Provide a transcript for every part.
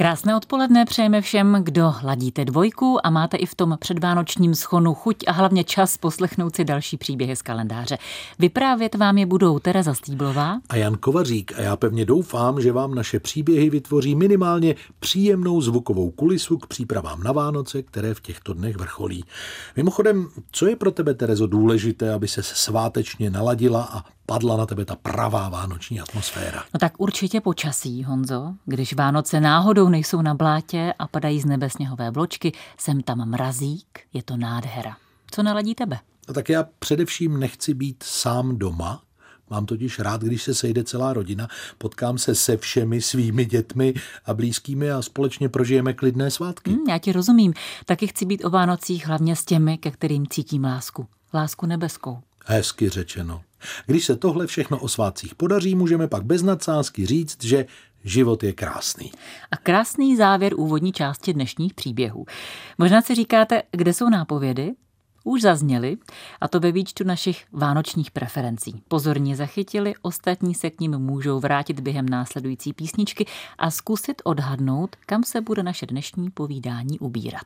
Krásné odpoledne přejeme všem, kdo ladíte dvojku a máte i v tom předvánočním schonu chuť a hlavně čas poslechnout si další příběhy z kalendáře. Vyprávět vám je budou Tereza Stýblová a Jan Kovařík a já pevně doufám, že vám naše příběhy vytvoří minimálně příjemnou zvukovou kulisu k přípravám na Vánoce, které v těchto dnech vrcholí. Mimochodem, co je pro tebe, Terezo, důležité, aby se svátečně naladila a padla na tebe ta pravá vánoční atmosféra? No tak určitě počasí, Honzo. Když Vánoce náhodou nejsou na blátě a padají z nebe sněhové vločky, sem tam mrazík, je to nádhera. Co naladí tebe? No tak já především nechci být sám doma. Mám totiž rád, když se sejde celá rodina, potkám se se všemi svými dětmi a blízkými a společně prožijeme klidné svátky. Já ti rozumím. Taky chci být o Vánocích hlavně s těmi, ke kterým cítím lásku. Lásku nebeskou. Hezky řečeno. Když se tohle všechno o svátcích podaří, můžeme pak bez nadsázky říct, že život je krásný. A krásný závěr úvodní části dnešních příběhů. Možná si říkáte, kde jsou nápovědy? Už zazněly, a to ve výčtu našich vánočních preferencí. Pozorně zachytili, ostatní se k nim můžou vrátit během následující písničky a zkusit odhadnout, kam se bude naše dnešní povídání ubírat.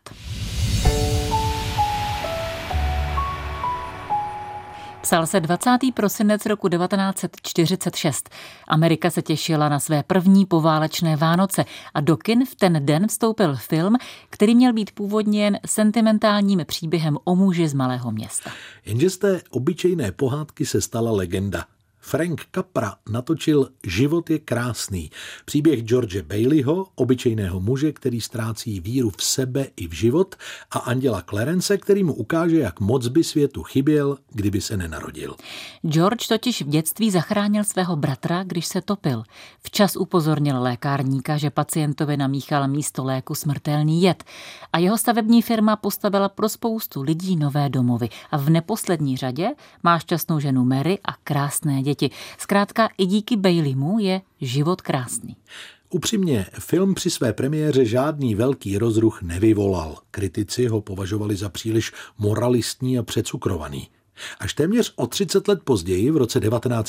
Psal se 20. prosinec roku 1946. Amerika se těšila na své první poválečné Vánoce a do kin v ten den vstoupil film, který měl být původně jen sentimentálním příběhem o muži z malého města. Jenže z té obyčejné pohádky se stala legenda. Frank Capra natočil Život je krásný. Příběh George Baileyho, obyčejného muže, který ztrácí víru v sebe i v život, a anděla Clarence, který mu ukáže, jak moc by světu chyběl, kdyby se nenarodil. George totiž v dětství zachránil svého bratra, když se topil. Včas upozornil lékárníka, že pacientovi namíchal místo léku smrtelný jed. A jeho stavební firma postavila pro spoustu lidí nové domovy. A v neposlední řadě má šťastnou ženu Mary a krásné děti. Zkrátka i díky Baileymu je život krásný. Upřímně, film při své premiéře žádný velký rozruch nevyvolal. Kritici ho považovali za příliš moralistní a přecukrovaný. Až téměř o 30 let později, v roce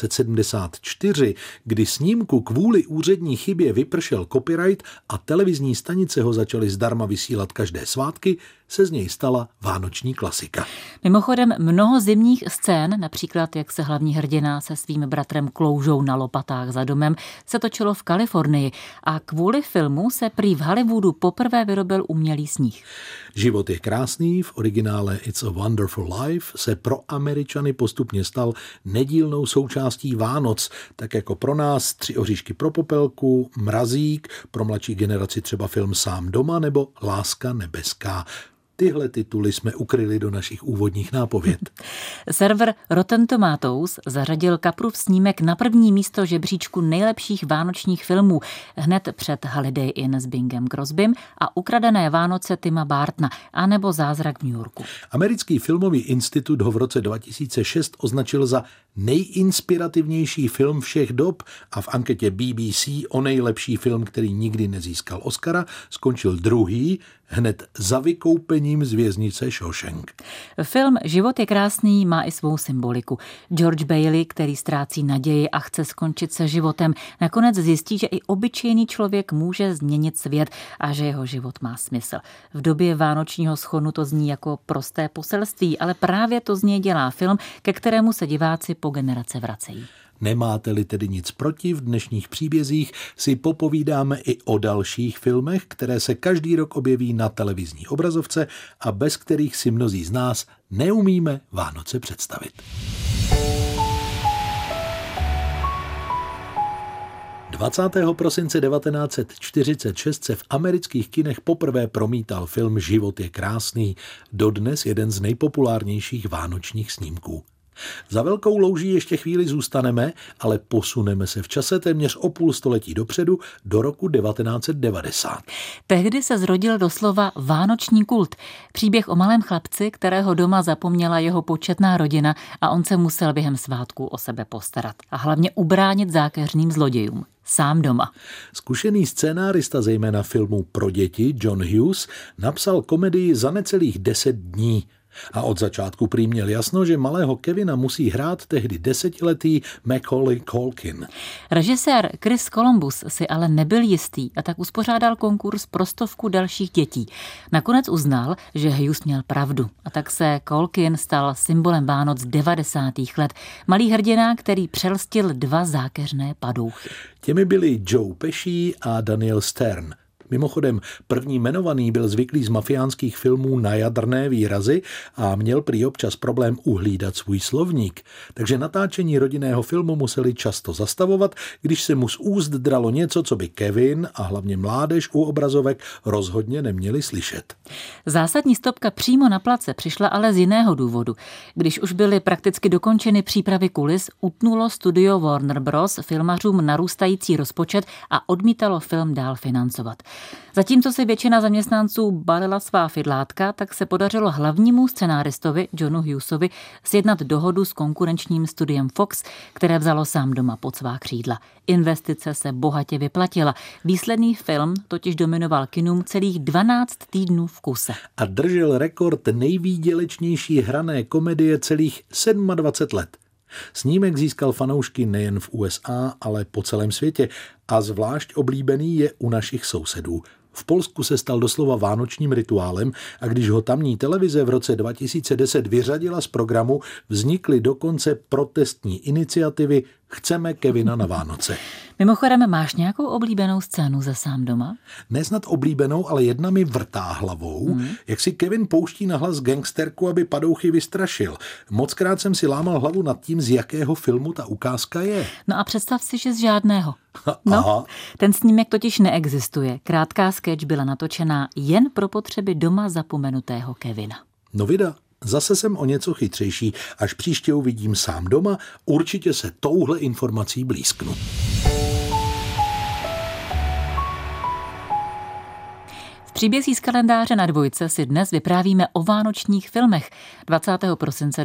1974, kdy snímku kvůli úřední chybě vypršel copyright a televizní stanice ho začaly zdarma vysílat každé svátky, se z něj stala vánoční klasika. Mimochodem mnoho zimních scén, například jak se hlavní hrdina se svým bratrem kloužou na lopatách za domem, se točilo v Kalifornii a kvůli filmu se prý v Hollywoodu poprvé vyrobil umělý sníh. Život je krásný, v originále It's a Wonderful Life, se pro Američany postupně stal nedílnou součástí Vánoc, tak jako pro nás 3 oříšky pro popelku, Mrazík, pro mladší generaci třeba film Sám doma nebo Láska nebeská. Tyhle tituly jsme ukryli do našich úvodních nápověd. Server Rotten Tomatoes zařadil Caprův snímek na první místo žebříčku nejlepších vánočních filmů hned před Holiday Inn s Bingem Crosbym a Ukradené Vánoce Tima Burtona anebo Zázrak v New Yorku. Americký filmový institut ho v roce 2006 označil za nejinspirativnější film všech dob a v anketě BBC o nejlepší film, který nikdy nezískal Oscara, skončil druhý, hned za vykoupením z věznice Shawshank. Film Život je krásný má i svou symboliku. George Bailey, který ztrácí naději a chce skončit se životem, nakonec zjistí, že i obyčejný člověk může změnit svět a že jeho život má smysl. V době vánočního schonu to zní jako prosté poselství, ale právě to z něj dělá film, ke kterému se diváci po generace vracejí. Nemáte-li tedy nic proti, v dnešních příbězích si popovídáme i o dalších filmech, které se každý rok objeví na televizní obrazovce a bez kterých si mnozí z nás neumíme Vánoce představit. 20. prosince 1946 se v amerických kinech poprvé promítal film Život je krásný, dodnes jeden z nejpopulárnějších vánočních snímků. Za velkou louží ještě chvíli zůstaneme, ale posuneme se v čase téměř o půl století dopředu do roku 1990. Tehdy se zrodil doslova vánoční kult. Příběh o malém chlapci, kterého doma zapomněla jeho početná rodina a on se musel během svátků o sebe postarat a hlavně ubránit zákeřným zlodějům. Sám doma. Zkušený scénárista zejména filmů pro děti John Hughes napsal komedii za necelých 10 dní. A od začátku prý měl jasno, že malého Kevina musí hrát tehdy 10letý Macaulay Culkin. Režisér Chris Columbus si ale nebyl jistý a tak uspořádal konkurs pro 100 dalších dětí. Nakonec uznal, že Hughes měl pravdu a tak se Culkin stal symbolem Vánoc 90. let. Malý hrdina, který přelstil 2 zákeřné padouchy. Těmi byli Joe Pesci a Daniel Stern. Mimochodem, první jmenovaný byl zvyklý z mafiánských filmů na jadrné výrazy a měl prý občas problém uhlídat svůj slovník. Takže natáčení rodinného filmu museli často zastavovat, když se mu z úst dralo něco, co by Kevin a hlavně mládež u obrazovek rozhodně neměli slyšet. Zásadní stopka přímo na place přišla ale z jiného důvodu. Když už byly prakticky dokončeny přípravy kulis, utnulo studio Warner Bros. Filmařům narůstající rozpočet a odmítalo film dál financovat. Zatímco si většina zaměstnanců balila svá fidlátka, tak se podařilo hlavnímu scenáristovi Johnu Hughesovi sjednat dohodu s konkurenčním studiem Fox, které vzalo sám doma pod svá křídla. Investice se bohatě vyplatila. Výsledný film totiž dominoval kinům celých 12 týdnů v kuse. A držel rekord nejvýdělečnější hrané komedie celých 27 let. Snímek získal fanoušky nejen v USA, ale po celém světě a zvlášť oblíbený je u našich sousedů. V Polsku se stal doslova vánočním rituálem a když ho tamní televize v roce 2010 vyřadila z programu, vznikly dokonce protestní iniciativy Chceme Kevina na Vánoce. Mimochodem, máš nějakou oblíbenou scénu ze Sám doma? Nesnad oblíbenou, ale jedna mi vrtá hlavou, jak si Kevin pouští nahlas gangsterku, aby padouchy vystrašil. Mockrát jsem si lámal hlavu nad tím, z jakého filmu ta ukázka je. No a představ si, že z žádného. No, ten snímek totiž neexistuje. Krátká sketch byla natočená jen pro potřeby doma zapomenutého Kevina. No vida, zase jsem o něco chytřejší. Až příště uvidím Sám doma, určitě se touhle informací blízknu. V příbězích z kalendáře na Dvojce si dnes vyprávíme o vánočních filmech. 20. prosince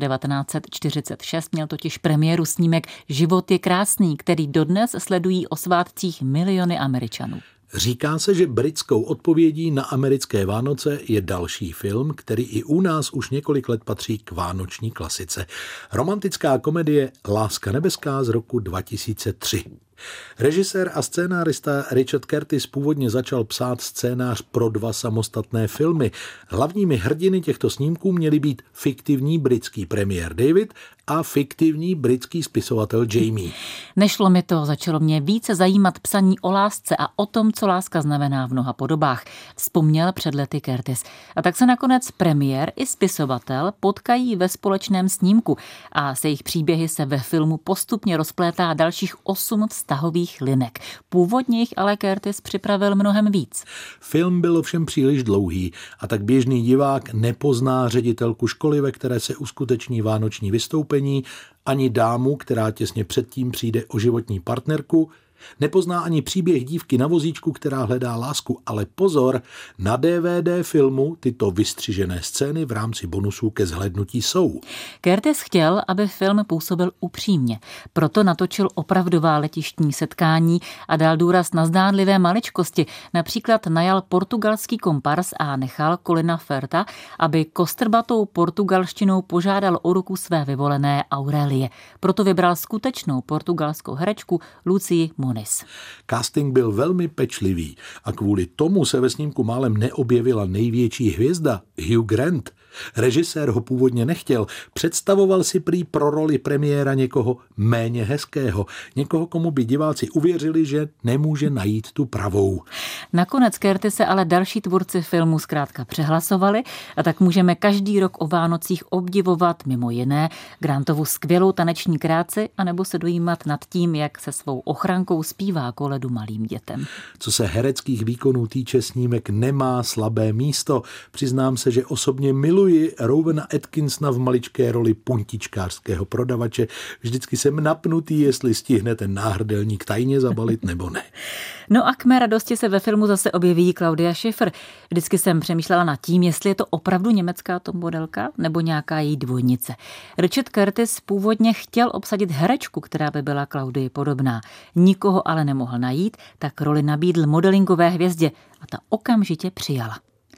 1946 měl totiž premiéru snímek Život je krásný, který dodnes sledují o svátcích miliony Američanů. Říká se, že britskou odpovědí na americké Vánoce je další film, který i u nás už několik let patří k vánoční klasice. Romantická komedie Láska nebeská z roku 2003. Režisér a scénárista Richard Curtis původně začal psát scénář pro 2 samostatné filmy. Hlavními hrdiny těchto snímků měly být fiktivní britský premiér David a fiktivní britský spisovatel Jamie. Nešlo mi to, začalo mě více zajímat psaní o lásce a o tom, co láska znamená v mnoha podobách, vzpomněl před lety Curtis. A tak se nakonec premiér i spisovatel potkají ve společném snímku a se jejich příběhy se ve filmu postupně rozplétá dalších 8 vztahových linek. Původně jich ale Curtis připravil mnohem víc. Film byl ovšem příliš dlouhý a tak běžný divák nepozná ředitelku školy, ve které se uskuteční vánoční vystoupení, ani dámu, která těsně předtím přijde o životní partnerku, nepozná ani příběh dívky na vozíčku, která hledá lásku, ale pozor, na DVD filmu tyto vystřižené scény v rámci bonusů ke zhlédnutí jsou. Curtis chtěl, aby film působil upřímně, proto natočil opravdová letištní setkání a dal důraz na zdánlivé maličkosti. Například najal portugalský kompars a nechal Colina Firtha, aby kostrbatou portugalštinou požádal o ruku své vyvolené Aurelie. Proto vybral skutečnou portugalskou herečku Lucii Moniz. Casting byl velmi pečlivý a kvůli tomu se ve snímku málem neobjevila největší hvězda Hugh Grant. Režisér ho původně nechtěl, představoval si prý pro roli premiéra někoho méně hezkého, někoho, komu by diváci uvěřili, že nemůže najít tu pravou. Nakonec Curtise ale další tvůrci filmu zkrátka přehlasovali a tak můžeme každý rok o Vánocích obdivovat mimo jiné Grantovu skvělou taneční práci anebo se dojímat nad tím, jak se svou ochrankou zpívá koledu malým dětem. Co se hereckých výkonů týče, snímek nemá slabé místo. Přiznám se, že osobně miluji Rowena Atkinsona v maličké roli puntičkářského prodavače. Vždycky jsem napnutý, jestli stihne ten náhrdelník tajně zabalit nebo ne. No a k mé radosti se ve filmu zase objeví Claudia Schiffer. Vždycky jsem přemýšlela nad tím, jestli je to opravdu německá tommodelka nebo nějaká její dvojnice. Richard Curtis původně chtěl obsadit herečku, která by byla Claudii podobná. Nikoho ale nemohl najít, tak roli nabídl modelingové hvězdě a ta okamžitě přijala.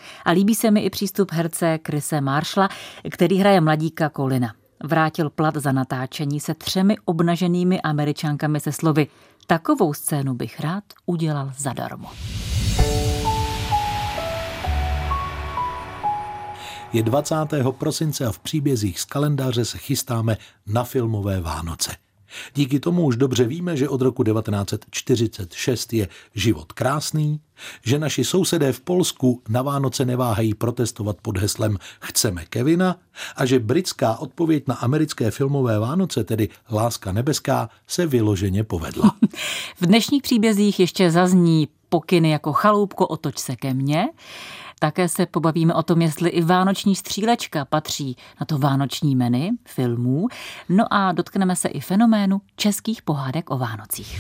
A líbí se mi i přístup herce Chrise Marshalla, který hraje mladíka Colina. Vrátil plat za natáčení se 3 obnaženými Američankami se slovy: takovou scénu bych rád udělal zadarmo. Je 20. prosince a v příbězích z kalendáře se chystáme na filmové Vánoce. Díky tomu už dobře víme, že od roku 1946 je život krásný, že naši sousedé v Polsku na Vánoce neváhají protestovat pod heslem Chceme Kevina a že britská odpověď na americké filmové Vánoce, tedy Láska nebeská, se vyloženě povedla. V dnešních příbězích ještě zazní pokyny jako Chaloupko, otoč se ke mně. Také se pobavíme o tom, jestli i vánoční střílečka patří na to vánoční menu filmů. No a dotkneme se i fenoménu českých pohádek o Vánocích.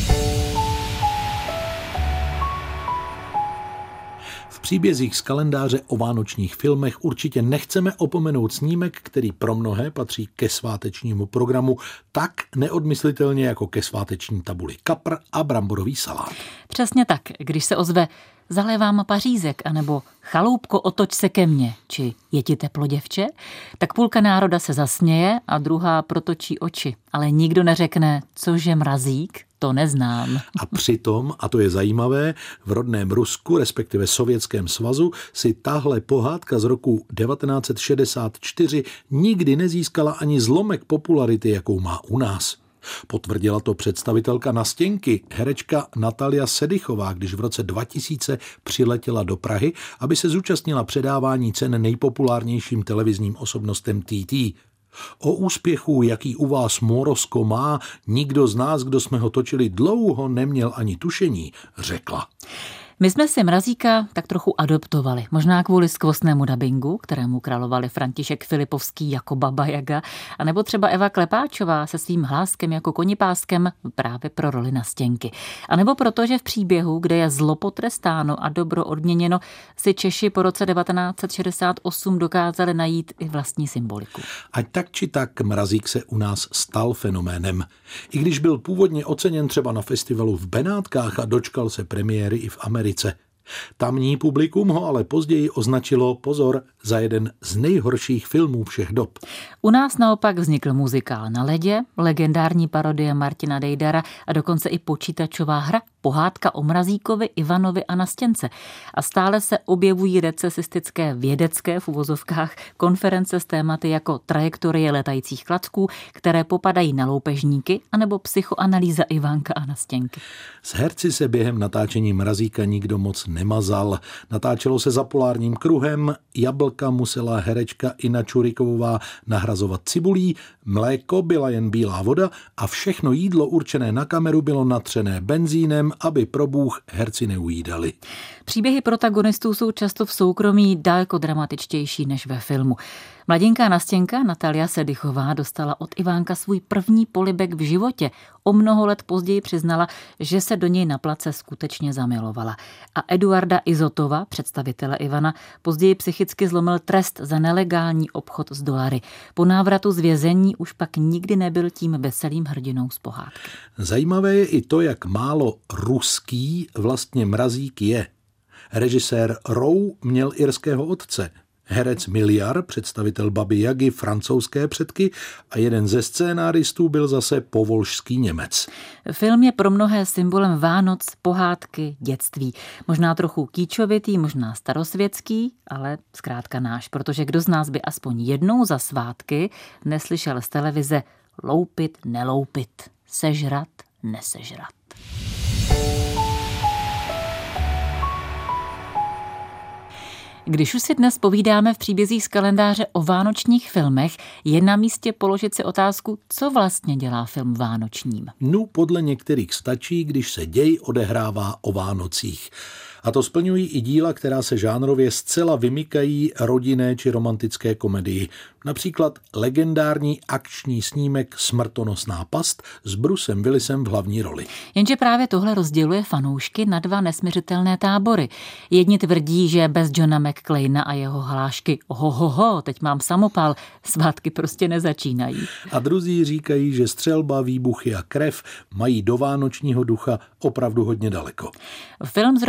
V příbězích z kalendáře o vánočních filmech určitě nechceme opomenout snímek, který pro mnohé patří ke svátečnímu programu tak neodmyslitelně jako ke sváteční tabuli kapr a bramborový salát. Přesně tak, když se ozve Zalévám pařízek, anebo Chaloupko, otoč se ke mně, či Je ti teplo, děvče, tak půlka národa se zasměje a druhá protočí oči. Ale nikdo neřekne, cože mrazík, to neznám. A přitom, a to je zajímavé, v rodném Rusku, respektive Sovětském svazu, si tahle pohádka z roku 1964 nikdy nezískala ani zlomek popularity, jakou má u nás. Potvrdila to představitelka Nastěnky, herečka Natalia Sedychová, když v roce 2000 přiletěla do Prahy, aby se zúčastnila předávání cen nejpopulárnějším televizním osobnostem TT. O úspěchu, jaký u vás Morosko má, nikdo z nás, kdo jsme ho točili dlouho, neměl ani tušení, řekla. My jsme si Mrazíka tak trochu adoptovali, možná kvůli skvostnému dabingu, kterému královali František Filipovský jako Baba Jaga, anebo třeba Eva Klepáčová se svým hláskem jako konipáskem právě pro roli Nastěnky. A nebo proto, že v příběhu, kde je zlo potrestáno a dobro odměněno, si Češi po roce 1968 dokázali najít i vlastní symboliku. Ať tak či tak Mrazík se u nás stal fenoménem. I když byl původně oceněn třeba na festivalu v Benátkách a dočkal se premiéry i v Americe. Tamní publikum ho ale později označilo, pozor, za jeden z nejhorších filmů všech dob. U nás naopak vznikl muzikál Na ledě, legendární parodie Martina Dejdara a dokonce i počítačová hra, pohádka o Mrazíkovi, Ivanovi a Nastěnce. A stále se objevují recesistické vědecké v uvozovkách konference s tématy jako trajektorie letajících klacků, které popadají na loupežníky, anebo psychoanalýza Ivánka a Nastěnky. S herci se během natáčení Mrazíka nikdo moc nemazal. Natáčelo se za polárním kruhem, jablka musela herečka Ina Čurikovová nahrazovat cibulí, mléko byla jen bílá voda a všechno jídlo určené na kameru bylo natřené benzínem, aby pro bůh herci neujídali. Příběhy protagonistů jsou často v soukromí daleko dramatičtější než ve filmu. Mladinká Nastěnka Natalia Sedychová dostala od Ivánka svůj první polibek v životě. O mnoho let později přiznala, že se do něj na place skutečně zamilovala. A Eduarda Izotova, představitele Ivana, později psychicky zlomil trest za nelegální obchod s dolary. Po návratu z vězení už pak nikdy nebyl tím veselým hrdinou z pohádky. Zajímavé je i to, jak málo ruský vlastně Mrazík je. Režisér Rowe měl irského otce. Herec Miliar, představitel Baby Jagy, francouzské předky a jeden ze scénáristů byl zase povolžský Němec. Film je pro mnohé symbolem Vánoc, pohádky, dětství. Možná trochu kýčovitý, možná starosvětský, ale zkrátka náš, protože kdo z nás by aspoň jednou za svátky neslyšel z televize loupit, neloupit, sežrat, nesežrat. Když už si dnes povídáme v příbězích z kalendáře o vánočních filmech, je na místě položit si otázku, co vlastně dělá film vánočním. No, podle některých stačí, když se děj odehrává o Vánocích. A to splňují i díla, která se žánrově zcela vymykají rodinné či romantické komedii. Například legendární akční snímek Smrtonosná past s Brucem Willisem v hlavní roli. Jenže právě tohle rozděluje fanoušky na dva nesmiřitelné tábory. Jedni tvrdí, že bez Johna McClaina a jeho hlášky ohohoho, teď mám samopal, svátky prostě nezačínají. A druzí říkají, že střelba, výbuchy a krev mají do vánočního ducha opravdu hodně daleko. Film z roku 19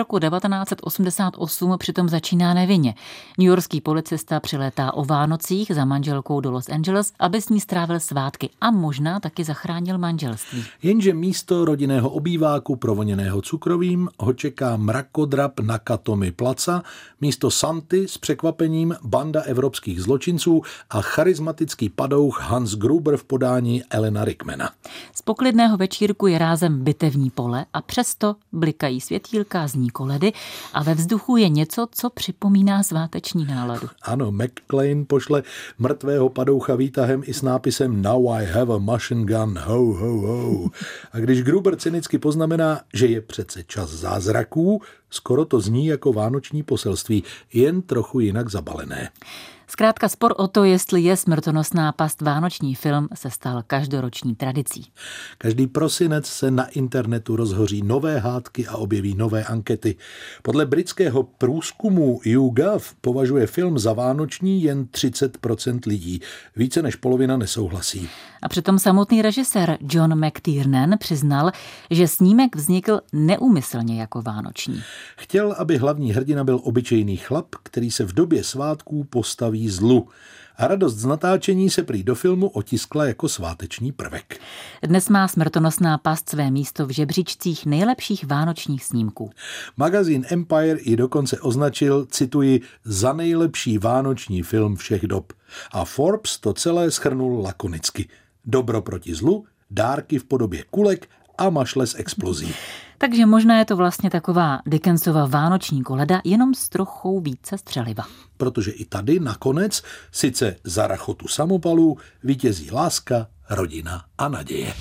1988 přitom začíná nevinně. Newyorský policista přilétá o Vánocích za manželkou do Los Angeles, aby s ní strávil svátky a možná taky zachránil manželství. Jenže místo rodinného obýváku provoněného cukrovým ho čeká mrakodrap Nakatomi Placa, místo Santy s překvapením banda evropských zločinců a charismatický padouch Hans Gruber v podání Alana Rickmana. Z poklidného večírku je rázem bitevní pole a přesto blikají světýlka, zní koledy a ve vzduchu je něco, co připomíná sváteční náladu. Ano, McClane pošle mrtvého padoucha výtahem i s nápisem Now I have a machine gun, ho, ho, ho. A když Gruber cynicky poznamená, že je přece čas zázraků, skoro to zní jako vánoční poselství, jen trochu jinak zabalené. Zkrátka spor o to, jestli je Smrtonosná past vánoční film, se stal každoroční tradicí. Každý prosinec se na internetu rozhoří nové hádky a objeví nové ankety. Podle britského průzkumu YouGov považuje film za vánoční jen 30% lidí. Více než polovina nesouhlasí. A přitom samotný režisér John McTiernan přiznal, že snímek vznikl neúmyslně jako vánoční. Chtěl, aby hlavní hrdina byl obyčejný chlap, který se v době svátků postaví zlu. A radost z natáčení se prý do filmu otiskla jako sváteční prvek. Dnes má Smrtonosná past své místo v žebříčcích nejlepších vánočních snímků. Magazín Empire ji dokonce označil, cituji, za nejlepší vánoční film všech dob. A Forbes to celé shrnul lakonicky. Dobro proti zlu, dárky v podobě kulek a mašle z explozí. Takže možná je to vlastně taková Dickensova vánoční koleda, jenom s trochou více střeliva. Protože i tady nakonec, sice za rachotu samopalů, vítězí láska, rodina a naděje.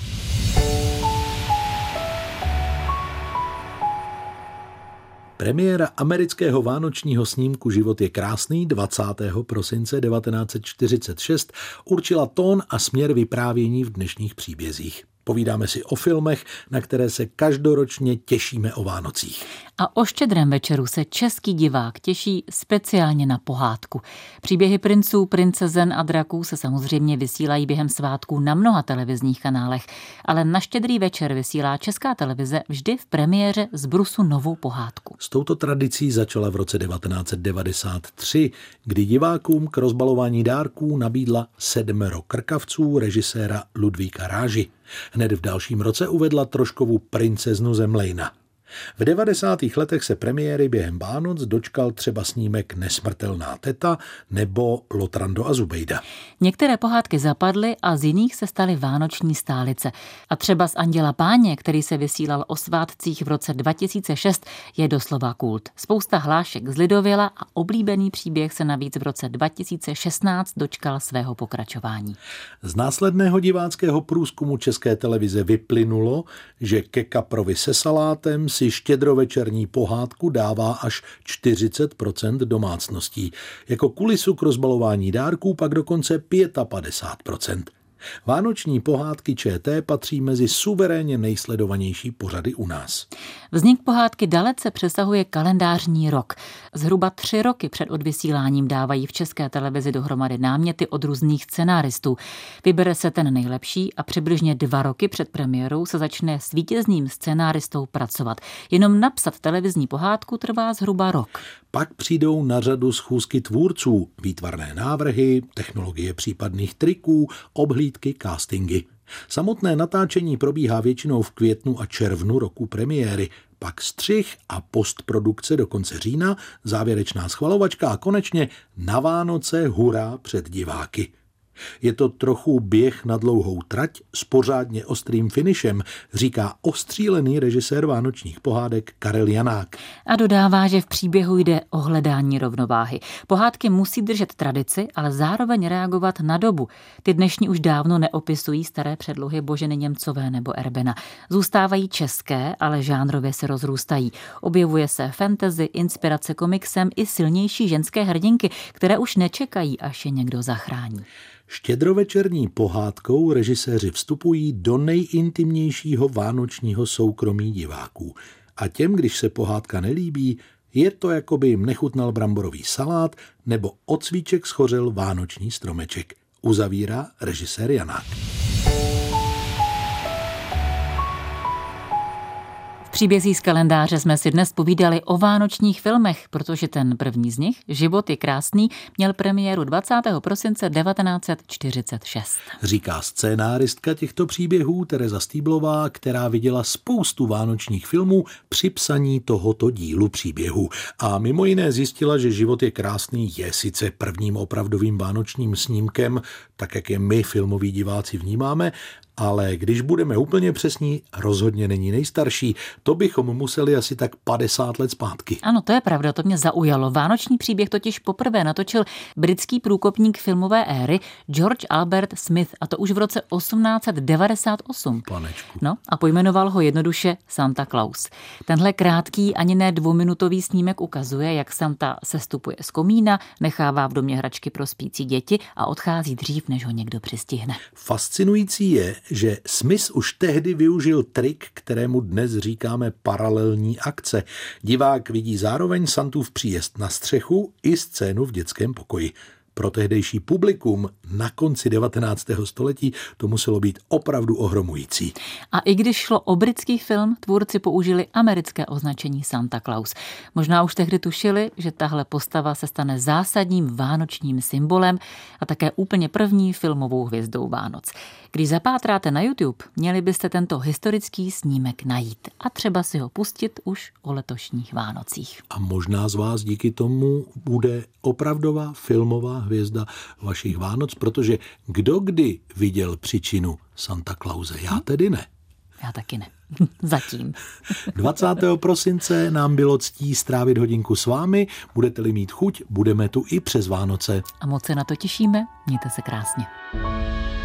Premiéra amerického vánočního snímku Život je krásný 20. prosince 1946 určila tón a směr vyprávění v dnešních příbězích. Povídáme si o filmech, na které se každoročně těšíme o Vánocích. A o Štědrém večeru se český divák těší speciálně na pohádku. Příběhy princů, princezen a draků se samozřejmě vysílají během svátků na mnoha televizních kanálech, ale na Štědrý večer vysílá Česká televize vždy v premiéře z brusu novou pohádku. S touto tradicí začala v roce 1993, kdy divákům k rozbalování dárků nabídla 7 krkavců režiséra Ludvíka Ráži. Hned v dalším roce uvedla troškovou princeznu Zemlejna. V 90. letech se premiéry během Vánoc dočkal třeba snímek Nesmrtelná teta nebo Lotrando a Zubejda. Některé pohádky zapadly a z jiných se staly vánoční stálice. A třeba z Anděla Páně, který se vysílal o svátcích v roce 2006, je doslova kult. Spousta hlášek zlidověla a oblíbený příběh se navíc v roce 2016 dočkal svého pokračování. Z následného diváckého průzkumu České televize vyplynulo, že ke kaprovi se salátem si štědrovečerní pohádku dává až 40% domácností. Jako kulisu k rozbalování dárků pak dokonce 55%. Vánoční pohádky ČT patří mezi suverénně nejsledovanější pořady u nás. Vznik pohádky dalece přesahuje kalendářní rok. Zhruba 3 roky před odvysíláním dávají v České televizi dohromady náměty od různých scenáristů. Vybere se ten nejlepší a přibližně 2 roky před premiérou se začne s vítězným scenáristou pracovat. Jenom napsat televizní pohádku trvá zhruba rok. Pak přijdou na řadu schůzky tvůrců, výtvarné návrhy, technologie případných triků, obhlídky, castingy. Samotné natáčení probíhá většinou v květnu a červnu roku premiéry, pak střih a postprodukce do konce října, závěrečná schvalovačka a konečně na Vánoce hurá před diváky. Je to trochu běh na dlouhou trať s pořádně ostrým finišem, říká ostřílený režisér vánočních pohádek Karel Janák. A dodává, že v příběhu jde o hledání rovnováhy. Pohádky musí držet tradici, ale zároveň reagovat na dobu. Ty dnešní už dávno neopisují staré předlohy Boženy Němcové nebo Erbena. Zůstávají české, ale žánrově se rozrůstají. Objevuje se fantasy, inspirace komiksem i silnější ženské hrdinky, které už nečekají, až je někdo zachrání. Štědrovečerní pohádkou režiséři vstupují do nejintimnějšího vánočního soukromí diváků. A těm, když se pohádka nelíbí, je to, jako by jim nechutnal bramborový salát nebo od svíček schořel vánoční stromeček. Uzavírá režisér V Příbězí z kalendáře jsme si dnes povídali o vánočních filmech, protože ten první z nich, Život je krásný, měl premiéru 20. prosince 1946. Říká scénáristka těchto příběhů Tereza Stýblová, která viděla spoustu vánočních filmů při psaní tohoto dílu příběhu. A mimo jiné zjistila, že Život je krásný je sice prvním opravdovým vánočním snímkem, tak jak je my filmoví diváci vnímáme, ale když budeme úplně přesní, rozhodně není nejstarší. To bychom museli asi tak 50 let zpátky. Ano, to je pravda, to mě zaujalo. Vánoční příběh totiž poprvé natočil britský průkopník filmové éry George Albert Smith, a to už v roce 1898. Panečku. No a pojmenoval ho jednoduše Santa Claus. Tenhle krátký, ani ne dvouminutový snímek ukazuje, jak Santa sestupuje z komína, nechává v domě hračky pro spící děti a odchází dřív, než ho někdo přistihne. Fascinující je, že Smith už tehdy využil trik, kterému dnes říkáme paralelní akce. Divák vidí zároveň Santův příjezd na střechu i scénu v dětském pokoji. Pro tehdejší publikum na konci 19. století to muselo být opravdu ohromující. A i když šlo o britský film, tvůrci použili americké označení Santa Claus. Možná už tehdy tušili, že tahle postava se stane zásadním vánočním symbolem a také úplně první filmovou hvězdou Vánoc. Když zapátráte na YouTube, měli byste tento historický snímek najít a třeba si ho pustit už o letošních Vánocích. A možná z vás díky tomu bude opravdová filmová hvězda vašich Vánoc, protože kdo kdy viděl příčinu Santa Clause? Já tedy ne. Já taky ne. Zatím. 20. prosince nám bylo ctí strávit hodinku s vámi. Budete-li mít chuť, budeme tu i přes Vánoce. A moc se na to těšíme. Mějte se krásně.